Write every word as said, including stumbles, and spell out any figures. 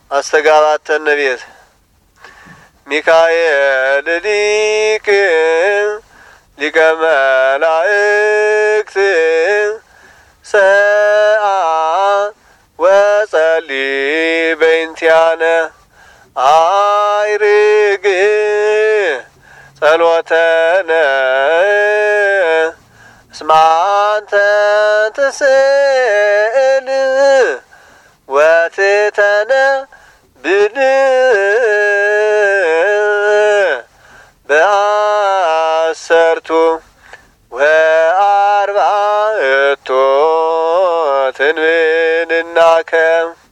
አስተጋባተ ነቢያት ሚካኤል ሊቅ ሊቀ መላእክት ሰአ ወጸሊ በእንቲአነ አይርግ ጸሎተነ እስመ አንተ ትስእል ወትተነብብ በአሰርቱ ወአርባዕቱ ትንቢልናከ